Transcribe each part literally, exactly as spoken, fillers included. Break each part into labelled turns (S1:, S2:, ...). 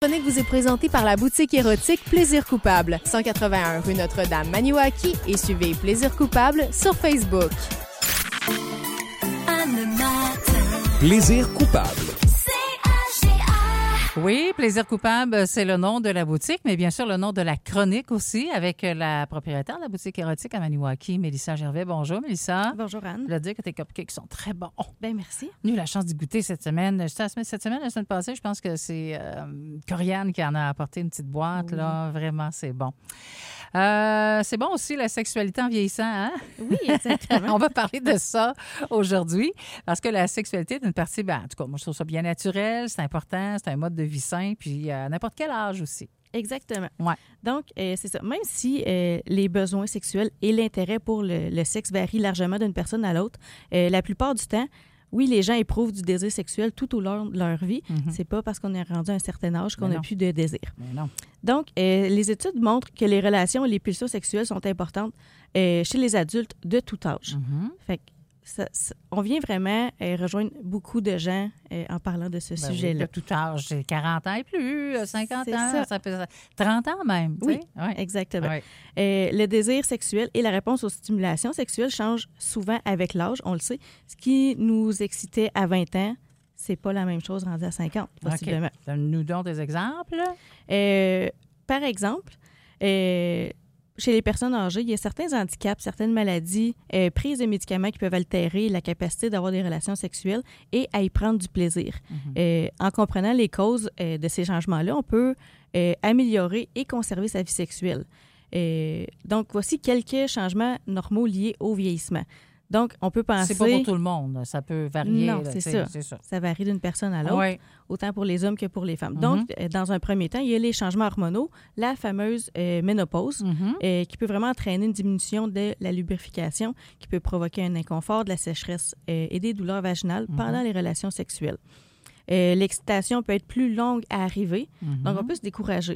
S1: Chronique vous est présentée par la boutique érotique Plaisir Coupable, cent quatre-vingt-un rue Notre-Dame, Maniwaki, et suivez Plaisir Coupable sur Facebook.
S2: Plaisir Coupable.
S3: Oui, Plaisir Coupable, c'est le nom de la boutique, mais bien sûr le nom de la chronique aussi, avec la propriétaire de la boutique érotique à Maniwaki, Mélissa Gervais. Bonjour, Mélissa.
S4: Bonjour, Anne.
S3: Je voulais dire que tes cupcakes sont très bons.
S4: Bien, merci.
S3: J'ai eu la chance d'y goûter cette semaine. J'étais la semaine, cette semaine, la semaine passée, je pense que c'est euh, Coriane qui en a apporté une petite boîte. Oui. Là. Vraiment, c'est bon. Euh, c'est bon aussi la sexualité en vieillissant, hein?
S4: Oui, exactement.
S3: On va parler de ça aujourd'hui parce que la sexualité est une partie, ben, en tout cas, moi, je trouve ça bien naturel, c'est important, c'est un mode de vie sain, puis à n'importe quel âge aussi.
S4: Exactement.
S3: Ouais.
S4: Donc, euh, c'est ça. Même si euh, les besoins sexuels et l'intérêt pour le, le sexe varient largement d'une personne à l'autre, euh, la plupart du temps, oui, les gens éprouvent du désir sexuel tout au long de leur vie. Mm-hmm. C'est pas parce qu'on est rendu à un certain âge qu'on n'a plus de désir.
S3: Mais non.
S4: Donc, euh, les études montrent que les relations et les pulsions sexuelles sont importantes euh, chez les adultes de tout âge.
S3: Mm-hmm. Fait que
S4: Ça, ça, on vient vraiment euh, rejoindre beaucoup de gens euh, en parlant de ce
S3: ben
S4: sujet-là.
S3: Oui, de tout âge, j'ai quarante ans et plus, cinquante
S4: c'est
S3: ans,
S4: ça.
S3: ça fait trente ans même.
S4: Oui,
S3: ouais.
S4: exactement.
S3: Ouais.
S4: Euh, le désir sexuel et la réponse aux stimulations sexuelles changent souvent avec l'âge, on le sait. Ce qui nous excitait à vingt ans, c'est pas la même chose rendu à cinquante, possiblement.
S3: Okay. Donne-nous donc des exemples.
S4: Euh, par exemple, euh, chez les personnes âgées, il y a certains handicaps, certaines maladies, euh, prises de médicaments qui peuvent altérer la capacité d'avoir des relations sexuelles et à y prendre du plaisir. Mm-hmm. Euh, en comprenant les causes euh, de ces changements-là, on peut euh, améliorer et conserver sa vie sexuelle. Euh, donc, voici quelques changements normaux liés au vieillissement. Donc, on peut penser...
S3: C'est pas pour tout le monde. Ça peut varier.
S4: Non,
S3: là,
S4: c'est, ça.
S3: c'est ça.
S4: Ça varie d'une personne à l'autre,
S3: oui.
S4: autant pour les hommes que pour les femmes.
S3: Mm-hmm.
S4: Donc, dans un premier temps, il y a les changements hormonaux, la fameuse euh, ménopause,
S3: mm-hmm.
S4: euh, qui peut vraiment entraîner une diminution de la lubrification, qui peut provoquer un inconfort, de la sécheresse euh, et des douleurs vaginales mm-hmm. pendant les relations sexuelles. Euh, l'excitation peut être plus longue à arriver, mm-hmm. donc on peut se décourager.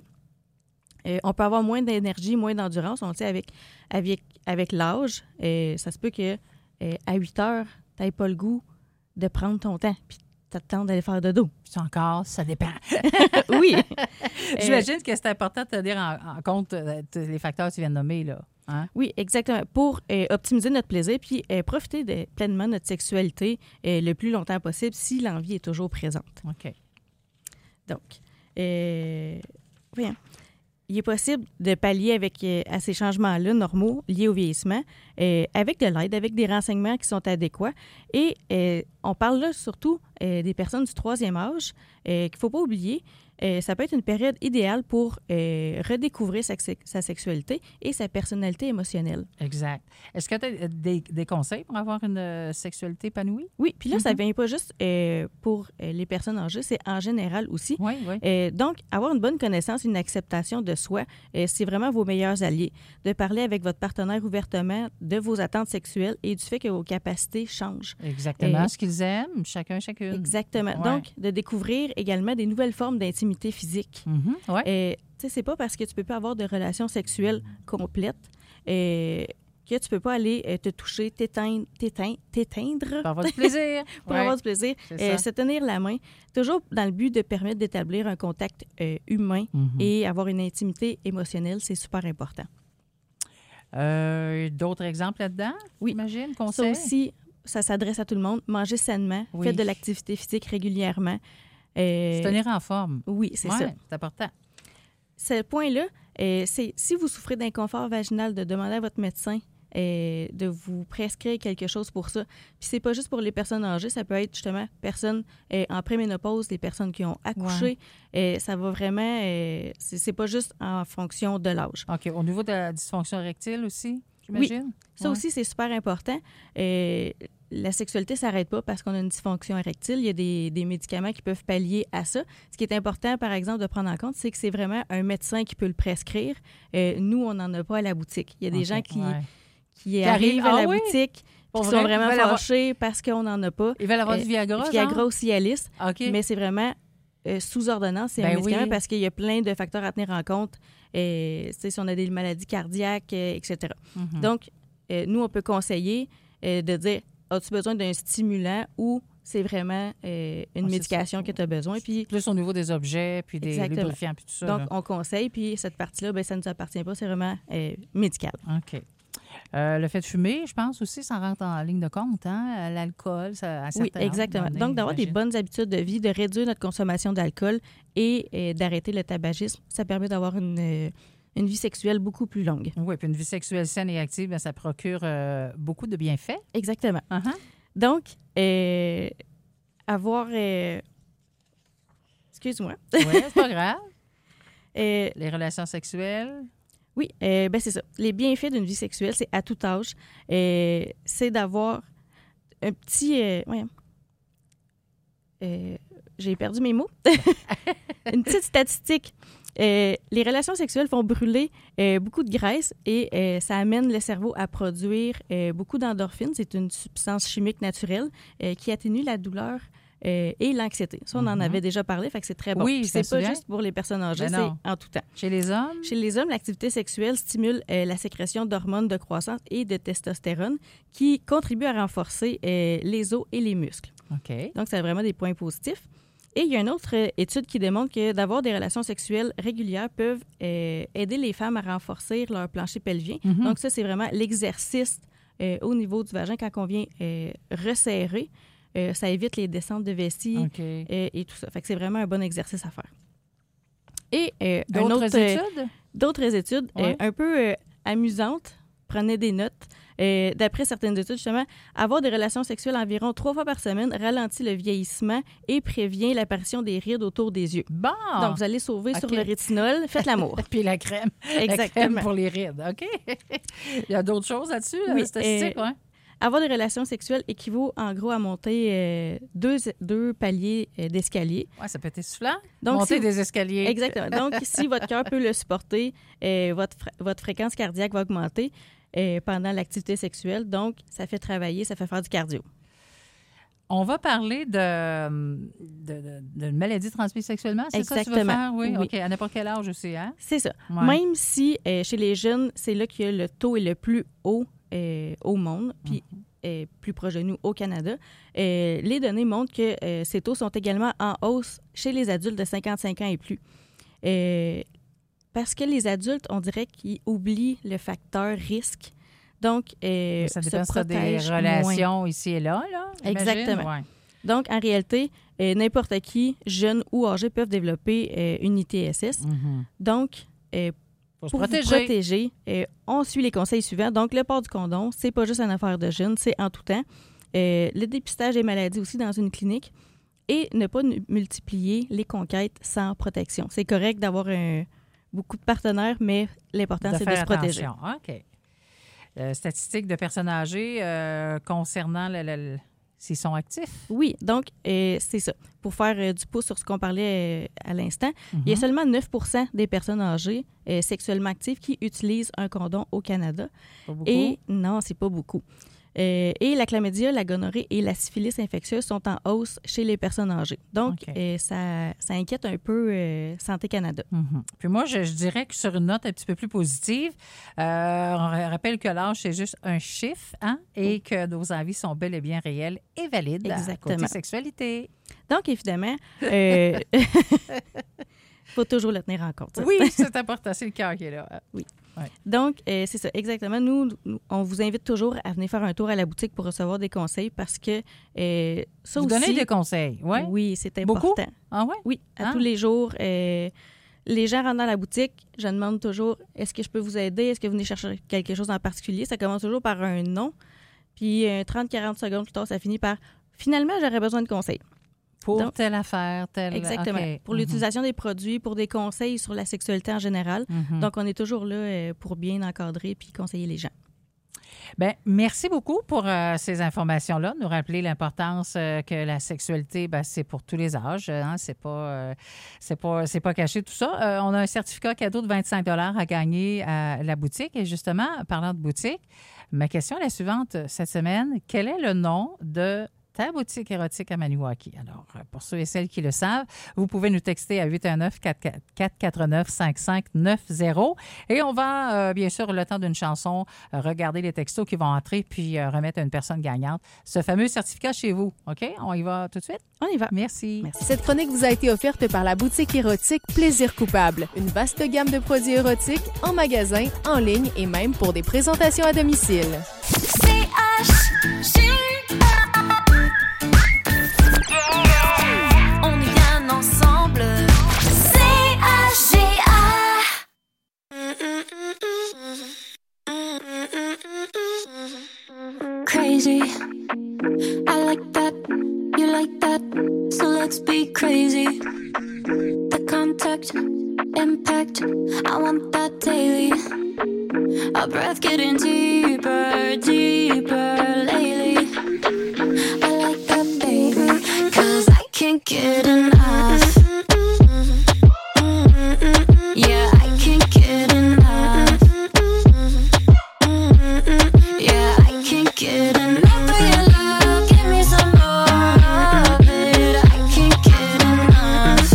S4: Euh, on peut avoir moins d'énergie, moins d'endurance. On le sait avec, avec, avec l'âge. Euh, ça se peut que euh, à huit heures, tu n'aies pas le goût de prendre ton temps puis t'attends d'aller faire dodo.
S3: Puis encore, ça dépend.
S4: Oui.
S3: J'imagine euh, que c'est important de tenir en, en compte euh, les facteurs que tu viens de nommer, là. Hein?
S4: Oui, exactement. Pour euh, optimiser notre plaisir puis euh, profiter de, pleinement de notre sexualité euh, le plus longtemps possible si l'envie est toujours présente.
S3: OK.
S4: Donc, euh, voyons. Il est possible de pallier avec, euh, à ces changements-là normaux liés au vieillissement euh, avec de l'aide, avec des renseignements qui sont adéquats. Et euh, on parle là surtout euh, des personnes du troisième âge euh, qu'il ne faut pas oublier. Euh, ça peut être une période idéale pour euh, redécouvrir sa, sa sexualité et sa personnalité émotionnelle.
S3: Exact. Est-ce que tu as des, des conseils pour avoir une euh, sexualité épanouie?
S4: Oui, puis là,
S3: mm-hmm. ça
S4: ne vient pas juste euh, pour euh, les personnes âgées, c'est en général aussi.
S3: Oui, oui.
S4: Euh, donc, avoir une bonne connaissance, une acceptation de soi, euh, c'est vraiment vos meilleurs alliés. De parler avec votre partenaire ouvertement de vos attentes sexuelles et du fait que vos capacités changent.
S3: Exactement. Euh, ce qu'ils aiment, chacun, chacune.
S4: Exactement. Ouais. Donc, de découvrir également des nouvelles formes d'intimité physique.
S3: Mm-hmm, ouais.
S4: euh, tu sais, c'est pas parce que tu peux pas avoir de relations sexuelles complètes euh, que tu peux pas aller euh, te toucher, t'éteindre, t'éteindre, t'éteindre.
S3: Pour avoir du plaisir.
S4: Pour
S3: ouais.
S4: avoir du plaisir. Euh, se tenir la main, toujours dans le but de permettre d'établir un contact euh, humain mm-hmm. et avoir une intimité émotionnelle, c'est super important.
S3: Euh, d'autres exemples là-dedans?
S4: Oui.
S3: J'imagine, conseils?
S4: Ça aussi, ça s'adresse à tout le monde. Manger sainement, oui. Faites de l'activité physique régulièrement.
S3: Euh, se tenir en forme.
S4: Oui, c'est
S3: ouais,
S4: ça.
S3: C'est important.
S4: Ce point-là, euh, c'est si vous souffrez d'inconfort vaginal, de demander à votre médecin euh, de vous prescrire quelque chose pour ça. Puis c'est pas juste pour les personnes âgées, ça peut être justement personnes euh, en préménopause, les personnes qui ont accouché. Ouais. Euh, ça va vraiment... Euh, c'est, c'est pas juste en fonction de l'âge.
S3: OK. Au niveau de la dysfonction érectile aussi, j'imagine?
S4: Oui. Ça ouais. aussi, c'est super important. Euh, la sexualité ne s'arrête pas parce qu'on a une dysfonction érectile. Il y a des, des médicaments qui peuvent pallier à ça. Ce qui est important, par exemple, de prendre en compte, c'est que c'est vraiment un médecin qui peut le prescrire. Euh, nous, on n'en a pas à la boutique. Il y a des okay, gens qui,
S3: ouais.
S4: qui, qui arrivent à ah, la oui? boutique
S3: Pour
S4: qui
S3: vrai?
S4: sont vraiment fâchés
S3: avoir...
S4: parce qu'on n'en a pas.
S3: Ils veulent avoir euh, du Viagra,
S4: Viagra
S3: genre?
S4: ou Cialis.
S3: Okay.
S4: Mais c'est vraiment... Euh, sous ordonnance, c'est ben un médicament oui. parce qu'il y a plein de facteurs à tenir en compte. Euh, si on a des maladies cardiaques, euh, et cetera. Mm-hmm. Donc, euh, nous, on peut conseiller euh, de dire, as-tu besoin d'un stimulant ou c'est vraiment euh, une
S3: Ah, c'est
S4: médication
S3: ça.
S4: que tu as besoin. Puis,
S3: Plus au niveau des objets, puis des
S4: Exactement.
S3: lubrifiants, puis tout ça.
S4: donc,
S3: là.
S4: on conseille, puis cette partie-là, ben, ça ne nous appartient pas, c'est vraiment euh, médical.
S3: OK. Euh, le fait de fumer, je pense aussi, ça rentre en ligne de compte, hein? L'alcool, ça à
S4: Oui,
S3: certains
S4: exactement.
S3: moments,
S4: Donc, d'avoir des
S3: j'imagine.
S4: bonnes habitudes de vie, de réduire notre consommation d'alcool et euh, d'arrêter le tabagisme, ça permet d'avoir une, euh, une vie sexuelle beaucoup plus longue.
S3: Oui, puis une vie sexuelle saine et active, bien, ça procure euh, beaucoup de bienfaits.
S4: Exactement.
S3: Uh-huh.
S4: Donc, euh, avoir... euh, Excuse-moi.
S3: Oui, c'est pas grave.
S4: Euh,
S3: Les relations sexuelles.
S4: Oui, euh, ben c'est ça. Les bienfaits d'une vie sexuelle, c'est à tout âge. Euh, c'est d'avoir un petit... Euh, voyons. Euh, j'ai perdu mes mots. Une petite statistique. Euh, les relations sexuelles font brûler euh, beaucoup de graisse et euh, ça amène le cerveau à produire euh, beaucoup d'endorphines. C'est une substance chimique naturelle euh, qui atténue la douleur euh, et l'anxiété. Ça, on en
S3: Mhm.
S4: avait déjà parlé, fait que c'est très bon.
S3: Oui,
S4: Puis
S3: je
S4: c'est
S3: me
S4: pas
S3: souviens.
S4: juste pour les personnes âgées,
S3: Ben
S4: c'est
S3: non.
S4: en tout temps.
S3: Chez les hommes,
S4: Chez les hommes, l'activité sexuelle stimule euh, la sécrétion d'hormones de croissance et de testostérone qui contribuent à renforcer euh, les os et les muscles.
S3: OK.
S4: Donc, ça a vraiment des points positifs. Et il y a une autre euh, étude qui démontre que d'avoir des relations sexuelles régulières peuvent euh, aider les femmes à renforcer leur plancher pelvien.
S3: Mhm.
S4: Donc, ça, c'est vraiment l'exercice euh, au niveau du vagin quand on vient euh, resserrer. Euh, ça évite les descentes de vessie
S3: OK.
S4: euh, et tout ça. Fait que c'est vraiment un bon exercice à faire. Et euh, un
S3: D'autres
S4: autre, euh,
S3: études?
S4: D'autres études euh,
S3: Ouais.
S4: un peu euh, amusantes, prenez des notes. Euh, d'après certaines études, justement, avoir des relations sexuelles environ trois fois par semaine ralentit le vieillissement et prévient l'apparition des rides autour des yeux.
S3: Bon!
S4: Donc, vous allez sauver
S3: OK.
S4: sur le rétinol. Faites l'amour.
S3: Puis la crème. La crème
S4: Exactement.
S3: pour les rides. OK. Il y a d'autres choses là-dessus,
S4: Oui,
S3: la statistique,
S4: euh,
S3: ouais.
S4: Avoir des relations sexuelles équivaut en gros à monter euh, deux, deux paliers euh, d'escalier.
S3: Ouais, ça peut être essoufflant.
S4: Donc,
S3: Monter
S4: si-
S3: des escaliers.
S4: Exactement. Donc, si votre cœur peut le supporter, euh, votre, fr- votre fréquence cardiaque va augmenter euh, pendant l'activité sexuelle. Donc, ça fait travailler, ça fait faire du cardio.
S3: On va parler de, de, de, d'une maladie transmise sexuellement, c'est ça que tu veux
S4: Exactement.
S3: faire? Oui,
S4: Oui.
S3: OK. À n'importe quel âge aussi, hein?
S4: C'est ça.
S3: Ouais.
S4: Même si euh, chez les jeunes, c'est là que le taux est le plus haut euh, au monde, puis
S3: Mhm.
S4: euh, plus proche de nous au Canada, euh, les données montrent que euh, ces taux sont également en hausse chez les adultes de cinquante-cinq ans et plus. Euh, parce que les adultes, on dirait qu'ils oublient le facteur risque. Donc, euh,
S3: Ça
S4: se
S3: dépend si tu as des
S4: protègent moins.
S3: relations ici et là, là. j'imagine.
S4: Exactement.
S3: Ouais.
S4: Donc, en réalité, euh, n'importe qui, jeune ou âgé, peuvent développer euh, une I T S S.
S3: Mhm.
S4: Donc, euh,
S3: Faut se
S4: pour
S3: protéger.
S4: vous protéger, euh, on suit les conseils suivants. Donc, le port du condom, c'est pas juste une affaire de jeunes, c'est en tout temps. Euh, le dépistage des maladies aussi dans une clinique et ne pas n- multiplier les conquêtes sans protection. C'est correct d'avoir un- beaucoup de partenaires, mais l'important,
S3: De
S4: c'est de
S3: faire
S4: se protéger.
S3: attention. OK. Euh, statistiques de personnes âgées euh, concernant le, le- le- s'ils sont actifs.
S4: Oui, donc, euh, c'est ça. Pour faire euh, du pouce sur ce qu'on parlait euh, à l'instant, il y a
S3: Mhm.
S4: seulement neuf pour cent des personnes âgées euh, sexuellement actives qui utilisent un condom au Canada.
S3: Pas beaucoup.
S4: Et non, c'est pas beaucoup. Euh, et la chlamydia, la gonorrhée et la syphilis infectieuse sont en hausse chez les personnes âgées. Donc,
S3: OK.
S4: euh, ça, ça inquiète un peu euh, Santé Canada.
S3: Mhm. Puis moi, je, je dirais que sur une note un petit peu plus positive, euh, on rappelle que l'âge, c'est juste un chiffre, hein, et que nos envies sont bel et bien réelles et valides.
S4: Exactement.
S3: Côté sexualité.
S4: Donc, évidemment, il faut toujours le tenir en compte. ça.
S3: Oui, c'est important. C'est le cœur qui est là.
S4: Donc, euh, c'est ça, exactement. Nous, nous, on vous invite toujours à venir faire un tour à la boutique pour recevoir des conseils parce que euh, ça
S3: Vous
S4: aussi...
S3: donnez des conseils, oui?
S4: Oui, c'est
S3: Beaucoup?
S4: important.
S3: Ah ouais?
S4: Oui, à
S3: Ah.
S4: tous les jours. euh, les gens rentrent dans la boutique, je demande toujours « Est-ce que je peux vous aider? Est-ce que vous venez chercher quelque chose en particulier? » Ça commence toujours par un non. Puis euh, trente à quarante secondes plus tard, ça finit par « Finalement, j'aurais besoin de conseils. »
S3: Pour
S4: Donc-
S3: telle affaire, telle...
S4: Exactement.
S3: OK.
S4: Pour
S3: Mhm.
S4: l'utilisation des produits, pour des conseils sur la sexualité en général.
S3: Mhm.
S4: Donc, on est toujours là euh, pour bien encadrer puis conseiller les gens.
S3: Bien, merci beaucoup pour euh, ces informations-là. Nous rappeler l'importance euh, que la sexualité, ben, c'est pour tous les âges. Hein, c'est pas, euh, c'est pas, c'est pas caché tout ça. Euh, on a un certificat cadeau de vingt-cinq dollars à gagner à la boutique. Et justement, parlant de boutique, ma question est la suivante cette semaine. Quel est le nom de ta boutique érotique à Maniwaki. Alors, pour ceux et celles qui le savent, vous pouvez nous texter à huit un neuf, quatre quatre neuf, cinq cinq neuf zéro et on va, euh, bien sûr, le temps d'une chanson, euh, regarder les textos qui vont entrer puis euh, remettre à une personne gagnante ce fameux certificat chez vous. OK? On y va tout de suite?
S4: On y va.
S3: Merci.
S4: Merci.
S1: Cette chronique vous a été offerte par la boutique érotique Plaisir Coupable. Une vaste gamme de produits érotiques en magasin, en ligne et même pour des présentations à domicile.
S5: C H G A On est bien ensemble. C H G A Crazy. I like that. You like that. So let's be crazy. The contact, impact. I want that daily. Our breath getting deeper, deeper lately. I like that, baby, 'cause I can't get enough. Yeah, I can't get enough. Yeah, I can't get enough of your love. Give me some more of it. I can't get enough.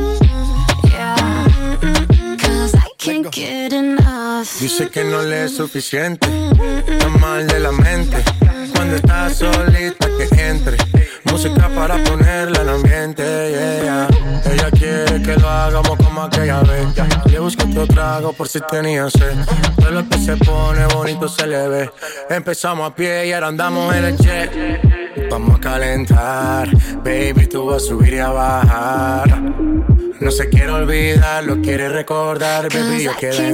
S5: Yeah, 'cause I can't get enough.
S6: Dice que no le es suficiente, está mal de la mente. Cuando estás solita que entre música para ponerla en ambiente, yeah. Ella quiere que lo hagamos como aquella vez. Le busco otro trago por si tenía sed. Todo lo que se pone bonito se le ve. Empezamos a pie y ahora andamos en el jet. Vamos a calentar, baby, tú vas a subir y a bajar. No se quiere olvidar, lo quiere recordar, baby, yo quiero